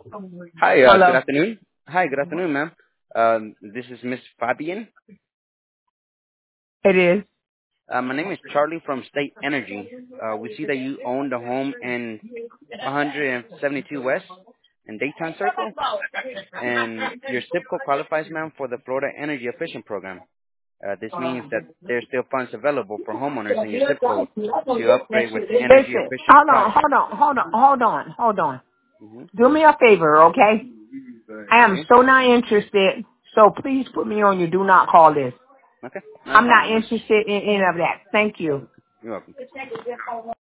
Hi, good Hello. afternoon. Hi, good afternoon, ma'am. This is Miss Fabian. It is. My name is Charlie from State Energy. We see that you own the home in 172 West in Dayton Circle, and your zip code qualifies, ma'am, for the Florida Energy Efficient Program. This means that there's still funds available for homeowners in your zip code to upgrade with energy Listen, efficient projects. hold on. Hmm. Do me a favor, okay? I am Okay. so not interested, so please put me on your do not call list. Okay. Not a I'm not problem, ma'am. interested in any of that. Thank you. You're welcome.